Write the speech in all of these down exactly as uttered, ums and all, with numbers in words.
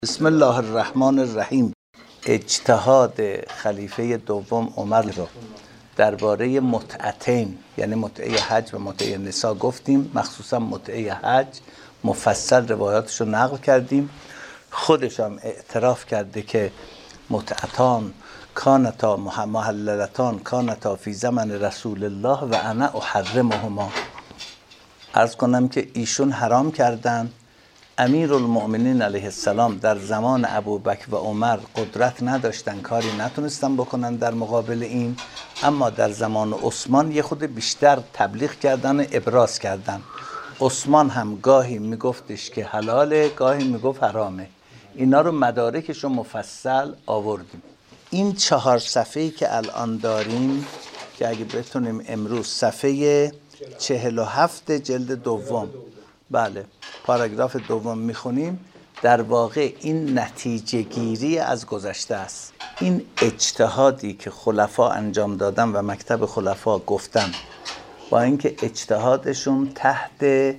بسم الله الرحمن الرحیم. اجتهاد خلیفه دوم عمر رو درباره متعتین یعنی متعه حج و متعه نساء گفتیم، مخصوصا متعه حج مفصل روایاتش رو نقل کردیم. خودش هم اعتراف کرده که متعتان کانتا محللتان کانتا فی زمن رسول الله و انا احرمهما. عرض کنم که ایشون حرام کردن. امیر المؤمنین علیه السلام در زمان ابوبکر و عمر قدرت نداشتن، کاری نتونستن بکنن در مقابل این، اما در زمان عثمان یه خود بیشتر تبلیغ کردن و ابراز کردن. عثمان هم گاهی میگفتش که حلاله، گاهی میگفت حرامه. اینا رو مدارکش رو مفصل آوردیم. این چهار صفحه‌ای که الان داریم که اگه بتونیم امروز صفحه چهل و هفت جلد دوم، بله پاراگراف دوم میخونیم، در واقع این نتیجه گیری از گذشته است. این اجتهادی که خلفا انجام دادن و مکتب خلفا گفتن، با اینکه اجتهادشون تحت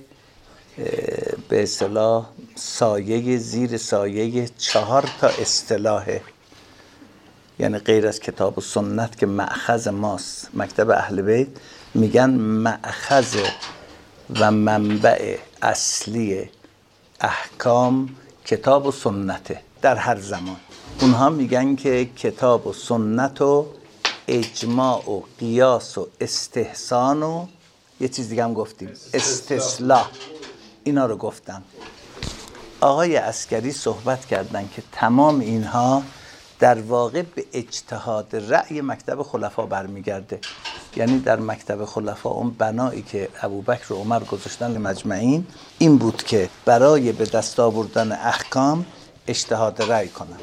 به اصطلاح سایه زیر سایه چهار تا اصطلاحه، یعنی غیر از کتاب و سنت که مأخذ ماست، مکتب اهل بیت میگن مأخذ و منبع اصلی احکام کتاب و سنته در هر زمان. اونها میگن که کتاب و سنت و اجماع و قیاس و استحسان و یه چیز دیگه هم گفتیم استصلاح، اینا رو گفتن. آقای عسکری صحبت کردن که تمام اینها در واقع به اجتهاد رأی مکتب خلفا برمیگرده. یعنی در مکتب خلفا اون بنایی که ابوبکر و عمر گذاشتن مجمعین این بود که برای به دست آوردن احکام اجتهاد رأی کنن.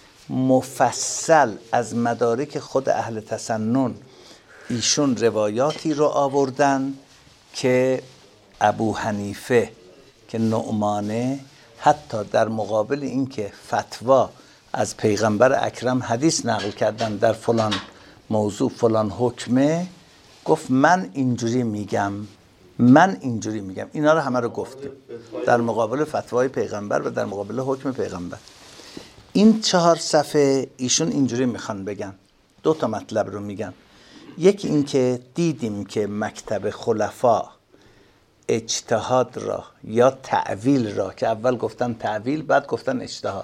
مفصل از مدارک خود اهل تسنن ایشون روایاتی رو آوردن که ابو حنیفه که نعمانه حتی در مقابل این که فتوا از پیغمبر اکرم حدیث نقل کردن در فلان موضوع فلان حکمه، گفت من اینجوری میگم من اینجوری میگم. اینا رو همه رو گفتیم در مقابل فتوای پیغمبر و در مقابل حکم پیغمبر. این چهار صفحه ایشون اینجوری میخوان بگن، دو تا مطلب رو میگن. یکی این که دیدیم که مکتب خلفا اجتهاد را یا تعویل را، که اول گفتن تعویل بعد گفتن اجتهاد،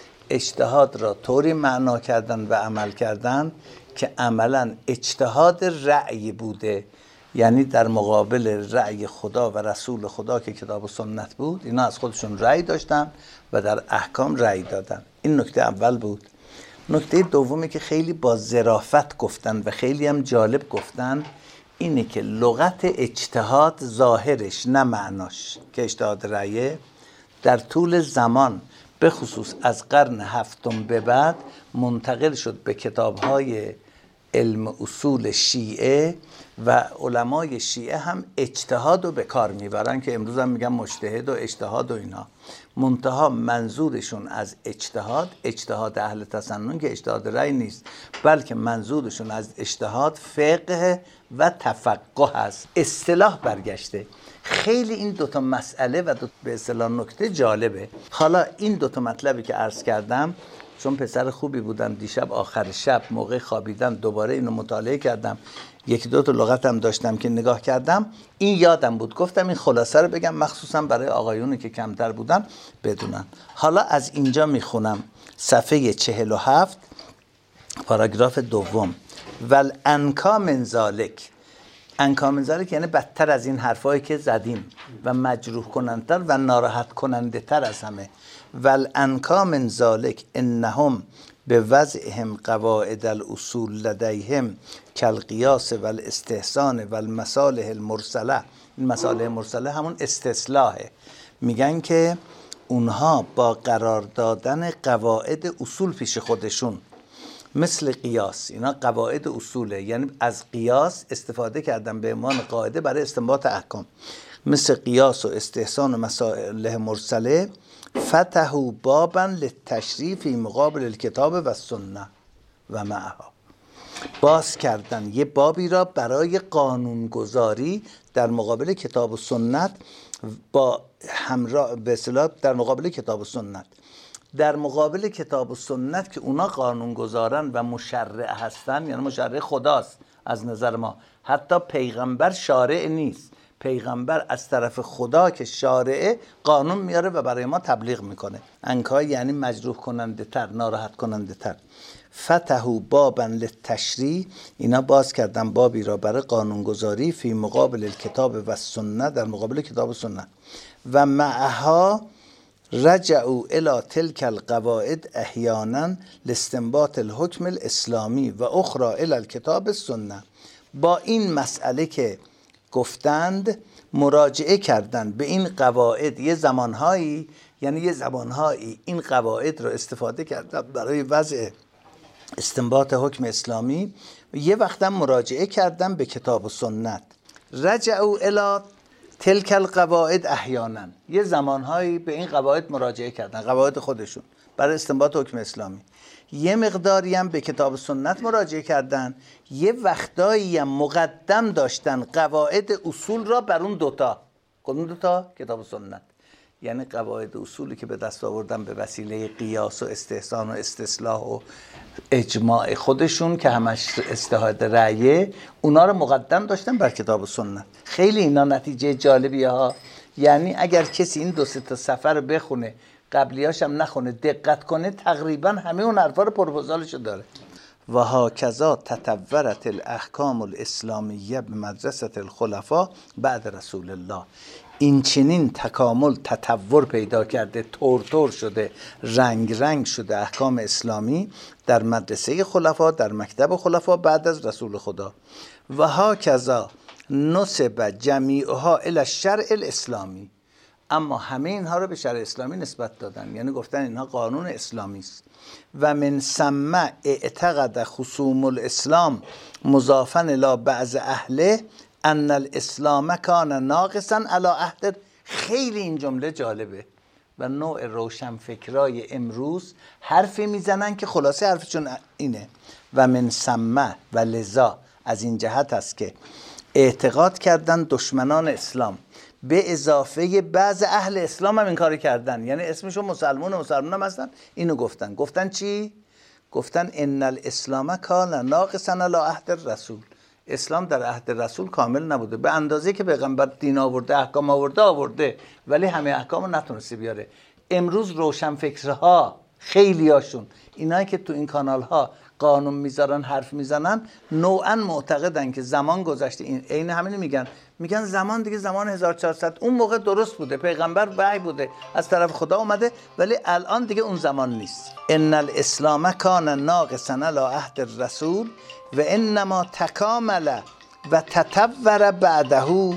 اجتهاد را طوری معنا کردن و عمل کردن که عملا اجتهاد رأی بوده، یعنی در مقابل رأی خدا و رسول خدا که کتاب و سنت بود، اینا از خودشون رأی داشتن و در احکام رأی دادن. این نکته اول بود. نکته دومی که خیلی با ظرافت گفتن و خیلی هم جالب گفتن اینه که لغت اجتهاد ظاهرش نه معناش که اجتهاد رأیه، در طول زمان به خصوص از قرن هفتم به بعد منتقل شد به کتاب‌های علم اصول شیعه و علمای شیعه هم اجتهاد رو به کار میبرن که امروز هم میگن مجتهد و اجتهاد و اینا. منتها منظورشون از اجتهاد اجتهاد اهل تسنن که اجتهاد رأی نیست، بلکه منظورشون از اجتهاد فقه و تفقه هست. اصطلاح برگشته. خیلی این دوتا مسئله و دو به اصطلاح نکته جالبه. حالا این دوتا مطلبی که عرض کردم، چون پسر خوبی بودم، دیشب آخر شب موقع خوابیدن دوباره اینو مطالعه کردم، یکی دو تا لغت هم داشتم که نگاه کردم، این یادم بود، گفتم این خلاصه رو بگم مخصوصا برای آقایونی که کمتر بودن بدونن. حالا از اینجا میخونم صفحه چهل و هفت پاراگراف دوم. ول انکا من ذالک، انکا من ذالک یعنی بدتر از این حرفایی که زدیم و مجروح کنندتر و ناراحت کننده تر از همه. ول انکا من ذالک انهم به وضعهم قواعد الاصول لدیهم کالقیاس و الاستحسان و المصالح المرسله. این مصالح مرسله همون استصلاحه. میگن که اونها با قرار دادن قواعد اصول پیش خودشون، مثل قیاس، اینا قواعد اصوله، یعنی از قیاس استفاده کردن به عنوان قاعده برای استنباط احکام، مثل قیاس و استحسان و مصالح مرسله، فتحوا بابا للتشریف فی مقابل الکتاب و سنت و معها، باز کردن یه بابی را برای قانونگذاری در مقابل کتاب و سنت، با همراه به اصطلاح در مقابل کتاب و سنت در مقابل کتاب و سنت که اونا قانونگذارن و مشرع هستن، یعنی مشرع خداست از نظر ما. حتی پیغمبر شارع نیست، پیغمبر از طرف خدا که شارعه قانون میاره و برای ما تبلیغ میکنه. انکا یعنی مجروح کننده تر، ناراحت کننده تر. فتحوا بابا للتشریع، اینا باز کردن بابی را برای قانونگذاری، فی مقابل الکتاب و سنت، در مقابل کتاب و سنت. و معها رجعوا الى تلك القواعد احیانا لاستنباط الحکم الاسلامی و اخرى الى الکتاب السنه. با این مسئله که گفتند مراجعه کردن به این قواعد یه زمانهایی، یعنی یه زمانهایی این قواعد رو استفاده کردن برای وضع استنباط حکم اسلامی، و یه وقتا مراجعه کردن به کتاب و سنت. رجعوا الی تلک القواعد احیانا، یه زمانهایی به این قواعد مراجعه کردن، قواعد خودشون برای استنباط حکم اسلامی. یه مقداری هم به کتاب و سنت مراجعه کردن، یه وقتایی هم مقدم داشتن قواعد اصول را بر اون دوتا. کدوم دوتا؟ کتاب و سنت. یعنی قواعد اصولی که به دست آوردن به وسیله قیاس و استحسان و استصلاح و اجماع خودشون که همش اجتهاد رأیه، اونا رو مقدم داشتن بر کتاب و سنت. خیلی اینا نتیجه جالبیه ها. یعنی اگر کسی این دو سه تا صفحه رو بخونه، قبلیاش هم نخونه، دقت کنه، تقریبا همه اون حرفا رو پروپوزالشو داره. و هاکذا تطورت الاحکام الاسلامیه به مدرسه الخلفاء بعد رسول الله. این چنین تکامل، تطور پیدا کرده، تور تور شده، رنگ رنگ شده احکام اسلامی در مدرسه خلفا، در مکتب خلفا بعد از رسول خدا. و هاکذا نسب جمیعها الی الشرع الاسلامی. اما همه اینها رو به شرع اسلامی نسبت دادن، یعنی گفتن اینها قانون اسلامی است. و من ثم اعتقد خصوم الاسلام مضافا الی بعض اهله ان الاسلام کان ناقصا علی عهد. خیلی این جمله جالبه و نوع روشنفکرای امروز حرفی میزنن که خلاصه حرفشون اینه. و من ثم و لذا، از این جهت است که اعتقاد کردن دشمنان اسلام به اضافه بعض اهل اسلام هم این کاری کردن، یعنی اسمشون مسلمون و مسلمون هم هستن، اینو گفتن. گفتن چی؟ گفتن ان الاسلام کان ناقصا علی عهد الرسول. اسلام در عهد رسول کامل نبوده، به اندازه که پیغمبر دین آورده، احکام آورده آورده، ولی همه احکام رو نتونسته بیاره. امروز روشنفکرها خیلی هاشون، اینایی که تو این کانال ها قانون میذارن، حرف میزنن، نوعا معتقدن که زمان گذشته. این عین همین میگن، میگن زمان دیگه زمان هزار و چهارصد اون موقع درست بوده، پیغمبر وحی بوده، از طرف خدا اومده، ولی الان دیگه اون زمان نیست. ان الاسلام کان ناقصا علی عهد الرسول و انما تکامل و تطور بعده.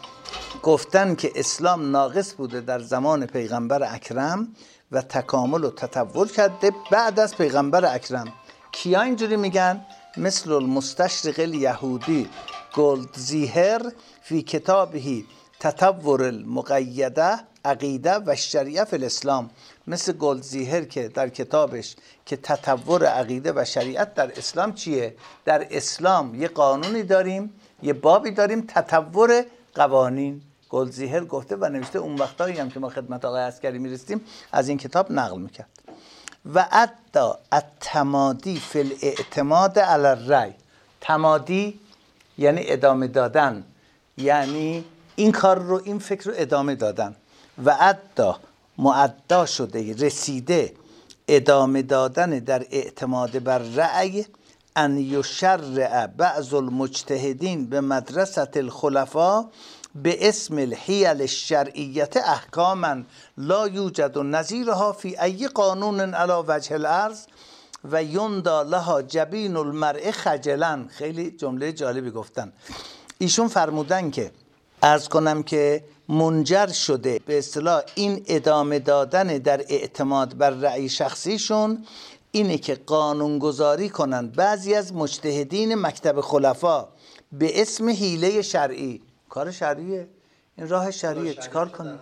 گفتن که اسلام ناقص بوده در زمان پیغمبر اکرم و تکامل و تطور کرده بعد از پیغمبر اکرم. کیا اینجوری میگن؟ مثل المستشرق الیهودی گلدزیهر فی کتابه تطور المقیده عقیده و شریعه فی الاسلام. مثل گلدزیهر که در کتابش که تطور عقیده و شریعت در اسلام چیه؟ در اسلام یه قانونی داریم، یه بابی داریم، تطور قوانین. گلدزیهر گفته و نوشته، اون وقتایی هم که ما خدمت آقای عسکری میرسیم از این کتاب نقل میکرد. و ادا التمادی فی الاعتماد علی الرأی. تمادی یعنی ادامه دادن، یعنی این کار رو، این فکر رو ادامه دادن. و ادا معدا شده، رسیده، ادامه دادن در اعتماد بر رأی، ان یشرع بعض المجتهدین به مدرسه الخلفاء به اسم الحیل الشرعیت احکاما لا یوجد نظیرها فی ای قانون علی وجه الارض و یندى لها جبین المرء خجلا. خیلی جمله جالبی گفتن. ایشون فرمودن که عرض کنم که منجر شده به اصطلاح این ادامه دادن در اعتماد بر رأی شخصیشون اینه که قانون گذاری کنن بعضی از مجتهدین مکتب خلفا به اسم حیله شرعی. کار شرعیه، این راه شرعیه، چیکار کنن؟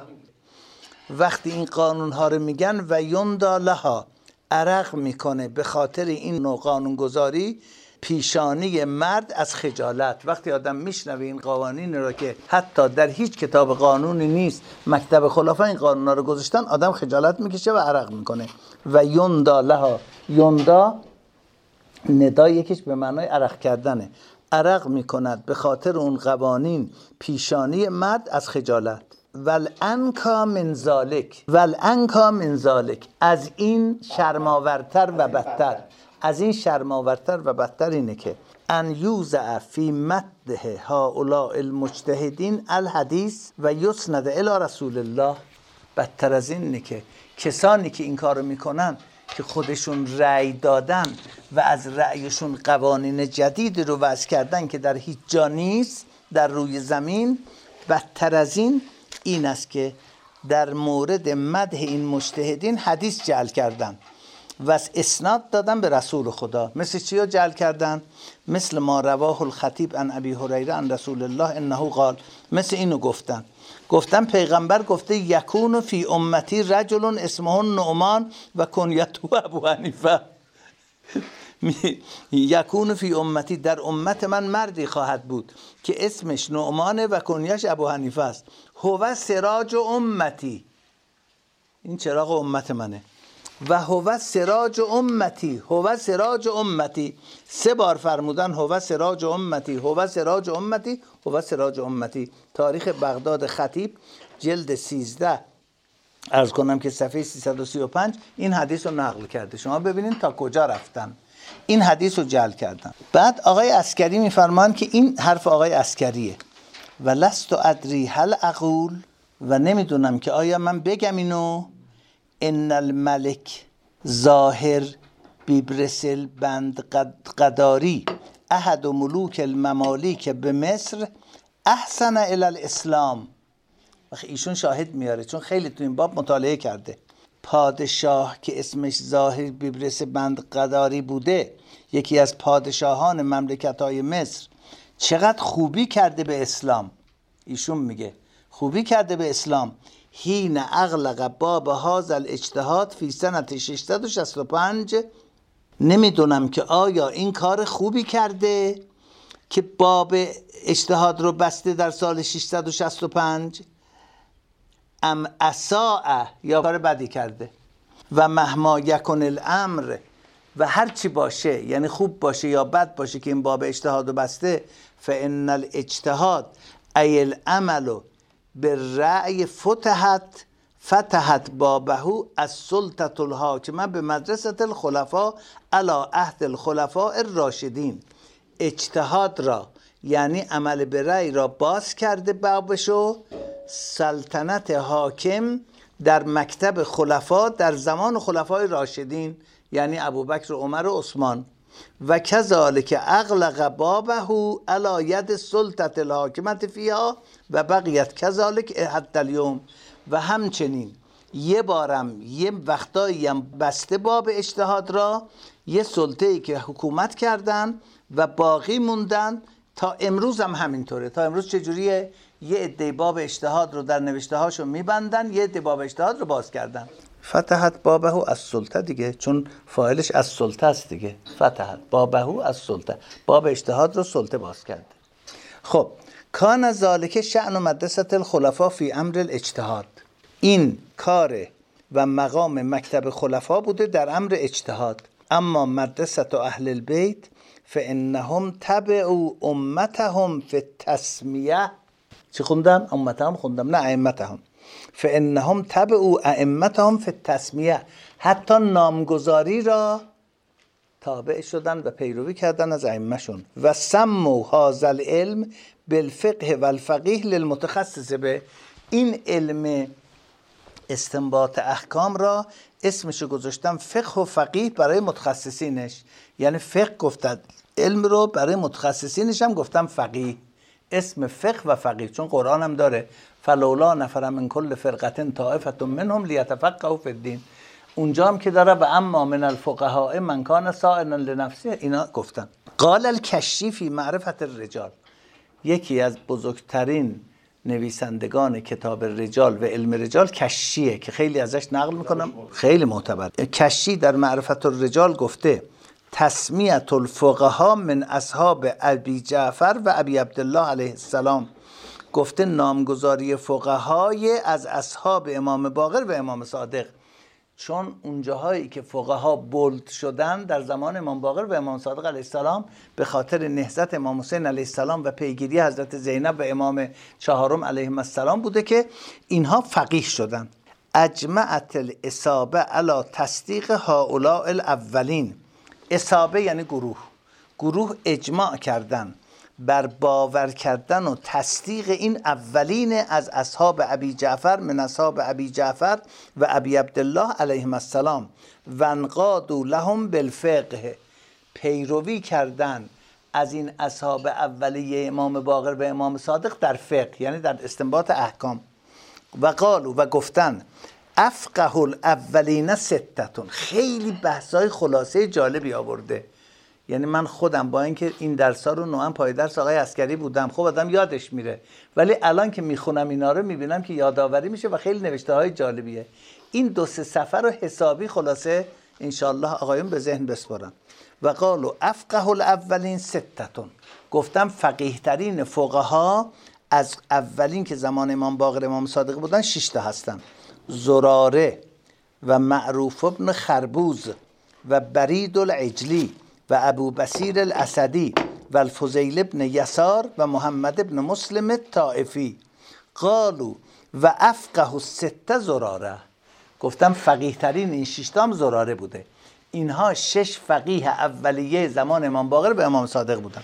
وقتی این قانون ها رو میگن و یندى لها، عرق میکنه به خاطر این نوع قانون گذاری پیشانی مرد از خجالت. وقتی آدم میشنوه این قوانین را که حتی در هیچ کتاب قانونی نیست، مکتب خلفا این قانونا رو گذاشتن، آدم خجالت میکشه و عرق میکنه. و یوندا لها، یوندا ندا یکیش به معنای عرق کردنه، عرق میکند به خاطر اون قوانین پیشانی مرد از خجالت. والانکا من ذالک، والانکا من ذالک، از این شرماورتر و بدتر، از این شرماورتر و بدتر اینه که ان یوزع فی مده هؤلاء المجتهدین الحدیث و یسند الی رسول الله. بدتر از این اینه که کسانی که این کارو میکنن که خودشون رأی دادن و از رأیشون قوانین جدید رو وضع کردن که در هیچ جا نیست در روی زمین، بدتر از این این است که در مورد مدح این مجتهدین حدیث جعل کردن و اسناد دادن به رسول خدا. مثل چی رو جعل کردن؟ مثل ما رواه الخطیب عن ابی هریره عن رسول الله انه قال، مثل اینو گفتن گفتن پیغمبر گفته یکون فی امتی رجل اسمه نعمان و کنیته ابو حنیفه. یکون فی امتی، در امت من مردی خواهد بود که اسمش نعمانه و کنیش ابو حنیفه است. هو سراج امتی، این چراغ امت منه. و هو سراج امتی، هو سراج امتی، سه بار فرمودن هو سراج امتی، هو سراج امتی، هو سراج امتی. تاریخ بغداد خطیب جلد سیزده عرض کنم که صفحه سیصد و سی و پنج این حدیث رو نقل کرده. شما ببینید تا کجا رفتن، این حدیث رو جعل کردن. بعد آقای عسکری میفرمان که این حرف آقای عسکریه، و لست ادری هل اقول، و نمیدونم که آیا من بگم اینو، ان الملک ظاهر بیبرسل بند قداری احد ملوک الممالیک به مصر احسن الی الاسلام. ایشون شاهد میاره چون خیلی تو این باب مطالعه کرده. پادشاه که اسمش ظاهر بیبرس بند قداری بوده، یکی از پادشاهان مملکت‌های مصر، چقدر خوبی کرده به اسلام. ایشون میگه خوبی کرده به اسلام. حین اغلق باب هذا الاجتهاد فی سنت ششصد و شصت و پنج، نمیدونم که آیا این کار خوبی کرده که باب اجتهاد رو بسته در سال ششصد و شصت و پنج، ام اساء، یا کار بدی کرده. و مهما یکن الامر، و هر چی باشه، یعنی خوب باشه یا بد باشه که این باب اجتهاد رو بسته، فان الاجتهاد ای العمل بالرأی فتحت فتحت بابه از سلطة الحاکمه به مدرسة الخلفاء علی عهد الخلفاء الراشدین. اجتهاد را یعنی عمل به رأی را باز کرده بابشو سلطنت حاکم در مکتب خلفا در زمان خلفای راشدین، یعنی ابوبکر و عمر و عثمان. و کذالک اغلق بابه علی ید سلطة الحاکمة فیها و بقیت کذالک حتی اليوم. و همچنین یه بارم یه وقتایی هم بسته باب اجتهاد را، یه سلطه‌ای که حکومت کردن و باقی موندن تا امروز هم همینطوره. تا امروز چجوریه؟ یه عده باب اجتهاد رو در نوشته هاشو میبندن، یه عده باب اجتهاد رو باز کردن. فتحت بابه از سلطه دیگه، چون فاعلش از سلطه است دیگه. فتحت بابه از سلطه، باب اجتهاد رو سلطه باز کرده. خب کان ذالک شأن مدرسة الخلفاء فی امر الاجتهاد، این کار و مقام مکتب خلفا بوده در امر اجتهاد. اما مدرسة اهل البیت فانهم تبعوا امتهم فی التسمیه. چی خوندم؟ امتهم خوندم، نه ائمتهم. فانهم تبعوا ائمتهم فی التسمیه، حتی نامگذاری را تابع شدن و پیروی کردن از ائمه‌شون. و سموا هذا العلم بالفقه والفقیه للمتخصص به، این علم استنباط احکام را اسمشو گذاشتن فقه و فقیه برای متخصصینش. یعنی فقه گفتن علم رو، برای متخصصینش هم گفتن فقیه. اسم فقه و فقیه، چون قرآن هم داره فلولا نفر من کل فرقه طائفه منهم لیتفقهوا فی الدین. اونجا هم که داره و اما من الفقهاء من کان سائلا لنفسه، اینا گفتن. قال الکشی فی معرفت الرجال، یکی از بزرگترین نویسندگان کتاب رجال و علم رجال کشیه که خیلی ازش نقل میکنم، خیلی معتبر. کشی در معرفت الرجال گفته تسمیت الفقها من اصحاب ابی جعفر و ابی عبدالله علیه السلام. گفته نامگذاری فقهای از اصحاب امام باقر و امام صادق، چون اونجاهایی که فقها بولد شدن در زمان امام باقر و امام صادق علیه السلام به خاطر نهضت امام حسین علیه السلام و پیگیری حضرت زینب و امام چهارم علیهم السلام بوده که اینها فقیه شدن. اجمعت الاصابه علی تصدیق هؤلاء الاولین. اصابه یعنی گروه. گروه اجماع کردن بر باور کردن و تصدیق این اولین از اصحاب ابی جعفر من اصحاب ابی جعفر و ابی عبدالله علیهم السلام و انقادوا لهم بالفقه. پیروی کردن از این اصحاب اولیه امام باقر و امام صادق در فقه، یعنی در استنباط احکام. و قالوا و گفتن افقه الاولین ستتون. خیلی بحثای خلاصه جالبی آورده. یعنی من خودم با اینکه این درس‌ها رو نوعا پای درس آقای عسکری بودم، خب آدم یادش میره، ولی الان که میخونم اینا رو میبینم که یادآوری میشه و خیلی نوشته‌های جالبیه. این دو سه صفحه رو حسابی خلاصه انشالله آقایون به ذهن بسپارن. و قالوا افقه الاولین ستتون. گفتم فقیه ترین فقها از اولین که زمان امام باقر امام صادق بودن شش تا هستن: زراره و معروف ابن خربوز و برید العجلی و ابو بصیر الاسدی و الفضیل ابن یسار و محمد ابن مسلم الطائفی. قالوا و افقه السته زراره. گفتم فقیه ترین این شش تا هم زراره بوده. اینها شش فقیه اولیه زمان امام باقر به امام صادق بودن.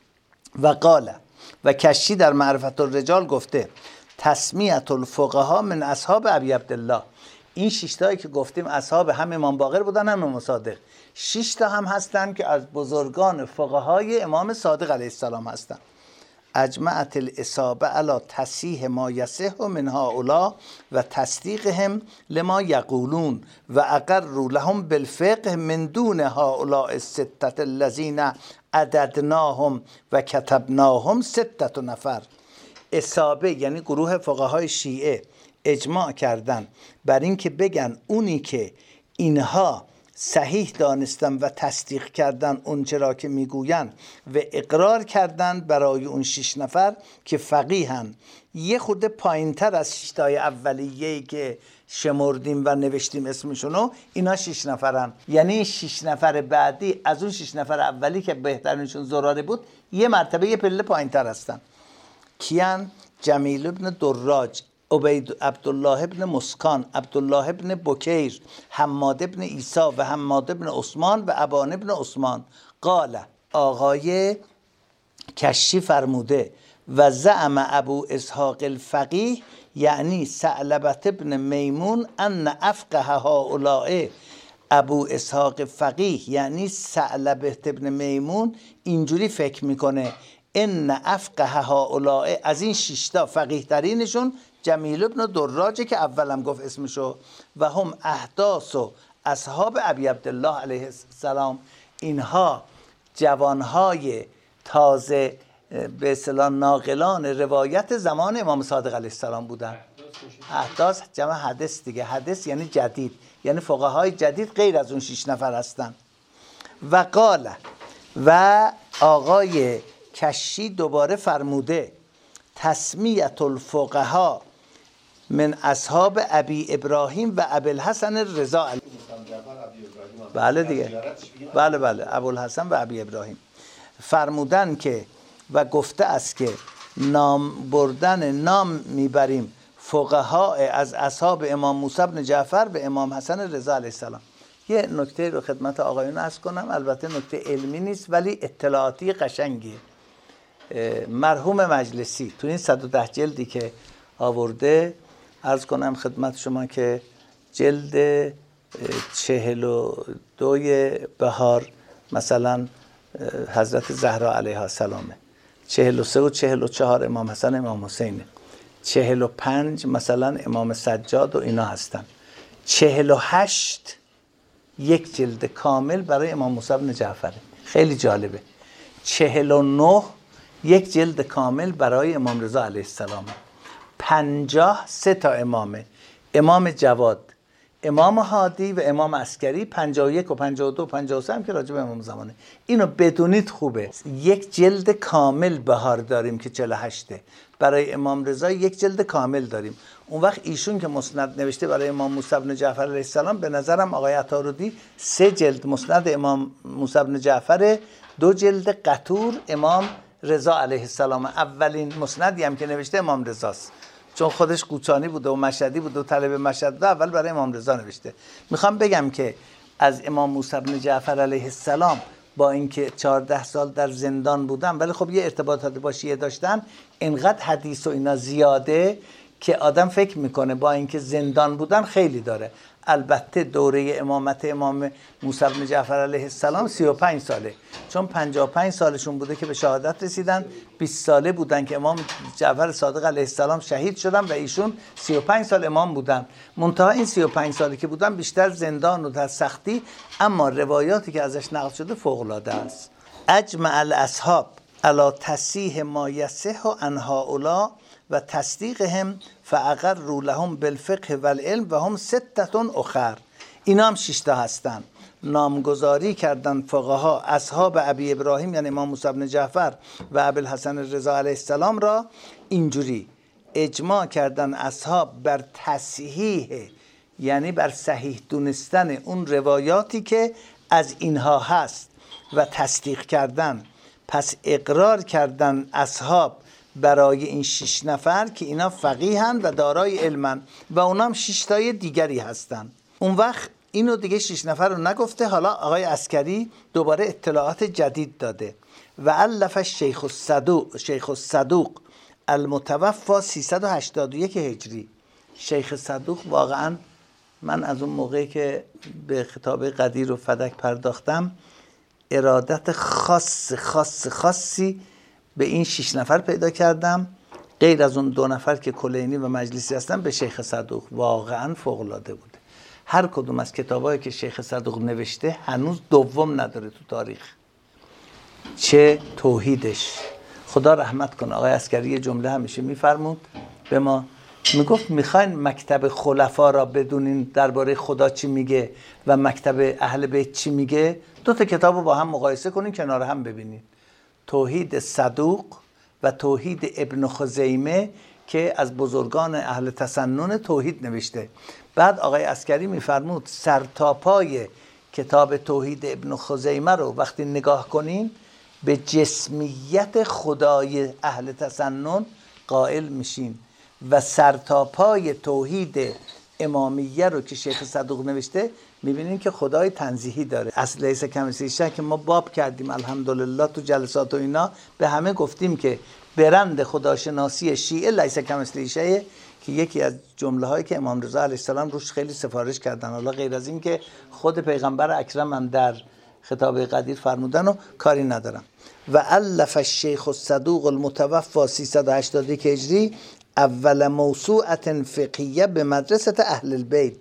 و قال و کشی در معرفت الرجال گفته تسمیت الفقها من اصحاب ابی عبدالله. این شش تایی که گفتیم اصحاب هم امام باقر بودن هم امام صادق. شش تا هم هستن که از بزرگان فقهای امام صادق علیه السلام هستن. اجمعت الاصابه علی تصحیح ما یصح من هؤلاء و تصدیقهم لما یقولون و اقروا لهم بالفقه من دون هؤلاء السته الذین عددناهم و کتبناهم سته نفر. اصابه یعنی گروه فقهای شیعه اجماع کردن بر این که بگن اونی که اینها صحیح دانستن و تصدیق کردن اون چرا که میگوین و اقرار کردن برای اون شش نفر که فقیهن، یه خورده پایین تر از شش تای اولیه‌ای که شمردیم و نوشتیم اسمشونو، اینا شش نفرن. یعنی شش نفر بعدی از اون شش نفر اولی که بهترینشون زراره بود یه مرتبه یه پله پایین تر هستن. کیان؟ جمیل ابن دراج، عبید عبدالله ابن مسکان، عبدالله ابن بکیر، حماد ابن عیسی و حماد ابن عثمان و ابان ابن عثمان. قال آقای کشی فرموده و زعم ابو اسحاق الفقیه یعنی ثعلبه ابن میمون ان افقه هؤلاء. ابو اسحاق فقیه یعنی ثعلبه ابن میمون اینجوری فکر میکنه ان افقه هؤلاء، از این شش تا فقیه ترینشون جمیل ابن دراجه که اولم گفت اسمشو، و هم احداث و اصحاب ابی عبدالله علیه السلام. اینها جوانهای تازه به اصطلاح ناقلان روایت زمان امام صادق علیه السلام بودن. احداث جمع حدث دیگه، حدث یعنی جدید، یعنی فقهای جدید غیر از اون شش نفر هستن. و قال و آقای کشی دوباره فرموده تسمیت الفقها من اصحاب ابی ابراهیم و ابی الحسن الرضا. بله دیگه، بله بله، ابو الحسن و ابی ابراهیم فرمودن که و گفته است که نام بردن نام میبریم فقها از اصحاب امام موسی بن جعفر و امام حسن رضا علیه السلام. یه نکته رو خدمت آقایون عرض کنم، البته نکته علمی نیست ولی اطلاعاتی قشنگیه. مرحوم مجلسی تو این صد و ده جلدی که آورده، عرض کنم خدمت شما که جلد چهل و دوی بهار مثلا حضرت زهرا علیها السلامه، چهل و سه و چهل و چهار امام حسن امام حسینه، چهل و پنج مثلا امام سجاد و اینا هستن، چهل و هشت یک جلد کامل برای امام موسی بن جعفره، خیلی جالبه، چهل و نه یک جلد کامل برای امام رضا علیه السلام، پنجاه سه تا امامه، امام جواد، امام هادی و امام عسکری پنجاه و یک و پنجاه و دو و پنجاه و سه هم که راجع به امام زمانه. اینو بدونید خوبه. یک جلد کامل بهار داریم که چهل و هشته. برای امام رضا یک جلد کامل داریم. اون وقت ایشون که مسند نوشته برای امام موسی بن جعفر علیه السلام، به نظرم آقای عطاردی سه جلد مسند امام موسی بن جعفر، دو جلد قطور امام رضا علیه السلام. اولین مسندی هم که نوشته امام رضاست، چون خودش قوچانی بوده و مشهدی بوده و طالب مشهد بوده، اول برای امام رضا نوشته. میخوام بگم که از امام موسی بن جعفر علیه السلام با اینکه چهارده سال در زندان بودن، ولی خب یه ارتباطات با شیعه داشتن، اینقدر حدیث و اینا زیاده که آدم فکر میکنه با اینکه زندان بودن خیلی داره. البته دوره امامت امام موسی بن جعفر علیه السلام سی و پنج ساله، چون پنجاه و پنج سالشون بوده که به شهادت رسیدن، بیست ساله بودن که امام جعفر صادق علیه السلام شهید شدن و ایشون سی و پنج سال امام بودن. منتها این سی و پنج سالی که بودن بیشتر زندان و در سختی، اما روایاتی که ازش نقل شده فوق العاده است. اجمع الاصحاب علی تصحیح ما یصح عن هؤلاء و تصدیقهم فاقروا لهم بالفقه والعلم و هم سته اخر. اینا هم شش تا هستن. نامگذاری کردن فقها اصحاب ابی ابراهیم یعنی امام موسی بن جعفر و ابوالحسن رضا علیه السلام را اینجوری اجماع کردن اصحاب بر تصحیح، یعنی بر صحیح دونستن اون روایاتی که از اینها هست و تصدیق کردن. پس اقرار کردن اصحاب برای این شش نفر که اینا فقیهن و دارای علمن و اونام شش تای دیگری هستن. اون وقت اینو دیگه شش نفر رو نگفته، حالا آقای عسکری دوباره اطلاعات جدید داده. و الف شیخ الصدوق شیخ الصدوق المتوفی سیصد و هشتاد و یک هجری. شیخ صدوق واقعا من از اون موقعی که به خطاب قدیر و فدک پرداختم ارادت خاص خاص خاصی به این شش نفر پیدا کردم، غیر از اون دو نفر که کلینی و مجلسی هستن. به شیخ صدوق واقعا فوق العاده بوده. هر کدوم از کتابایی که شیخ صدوق نوشته هنوز دوم نداره تو تاریخ. چه توحیدش، خدا رحمت کنه. آقای عسکری یه جمله همیشه میفرمود به ما، میگفت میخواین مکتب خلفا را بدونین درباره خدا چی میگه و مکتب اهل بیت چی میگه، دو تا کتاب رو با هم مقایسه کنین، کنار هم ببینین. توحید صدوق و توحید ابن خزیمه که از بزرگان اهل تسنن توحید نوشته. بعد آقای عسکری میفرمود سرتاپای کتاب توحید ابن خزیمه رو وقتی نگاه کنین به جسمیت خدای اهل تسنن قائل میشین و سرتاپای توحید امامیه رو که شیخ صدوق نوشته میبینین که خدای تنزیهی داره. اصل لیس کمثله شیء که ما باب کردیم الحمدلله تو جلسات و اینا، به همه گفتیم که برند خداشناسی شیعه لیس کمثله شیء، که یکی از جمله هایی که امام رضا علیه السلام روش خیلی سفارش کردن. حالا غیر از این که خود پیغمبر اکرم هم در خطاب قدیر فرمودن و کاری ندارم. و الف الشیخ الصدوق المتوفی سیصد و هشتاد و یک هجری اول موسوعه فقهیه به مدرسه اهل البیت.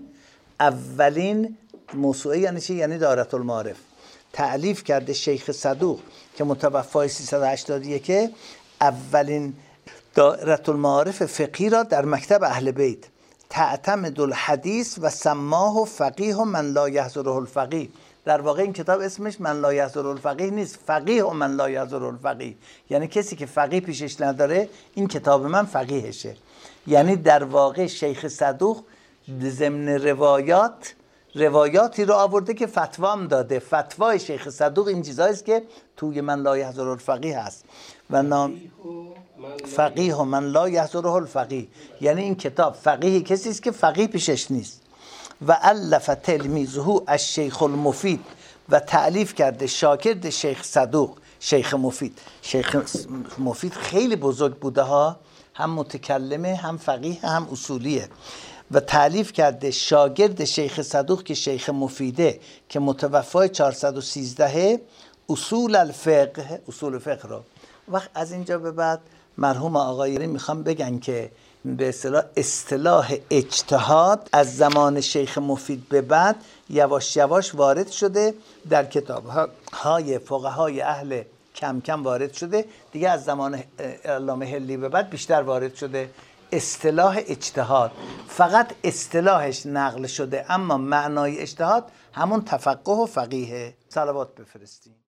اولین موسوعه یعنی چی؟ یعنی دارة المعارف. تألیف کرده شیخ صدوق که متوفی سیصد و هشتاد و یک، اولین دارة المعارف فقهی را در مکتب اهل بیت. تعتمد الحدیث و سماه فقیه من لا یحضره الفقیه. در واقع این کتاب اسمش من لا یحضره الفقیه نیست، فقیه و من لا یحضره الفقیه، یعنی کسی که فقیه پیشش نداره این کتاب من فقیهشه. یعنی در واقع شیخ صدوق ضمن روایات روایاتی رو آورده که فتوام داده. فتوای شیخ صدوق این چیزاییست که توی من لا یحضره الفقیه هست و نام فقیه و من لا یحضره الفقیه، یعنی این کتاب فقیه کسی است که فقیه پیشش نیست. و الف تلمیذه الشیخ المفید، و تألیف کرده شاگرد شیخ صدوق شیخ مفید. شیخ مفید خیلی بزرگ بوده ها، هم متکلمه هم فقیه هم اصولیه. و تألیف کرده شاگرد شیخ صدوق که شیخ مفیده که متوفای چهارصد و سیزده، اصول الفقه، اصول فقه رو. وقت از اینجا به بعد مرحوم آقای میخوام بگن که به اصطلاح اصطلاح اجتهاد از زمان شیخ مفید به بعد یواش یواش وارد شده در کتاب‌های فقهای اهل کم کم وارد شده دیگه. از زمان علامه حلی به بعد بیشتر وارد شده اصطلاح اجتهاد فقط اصطلاحش نقل شده، اما معنای اجتهاد همون تفقه و فقیه. صلوات بفرستیم.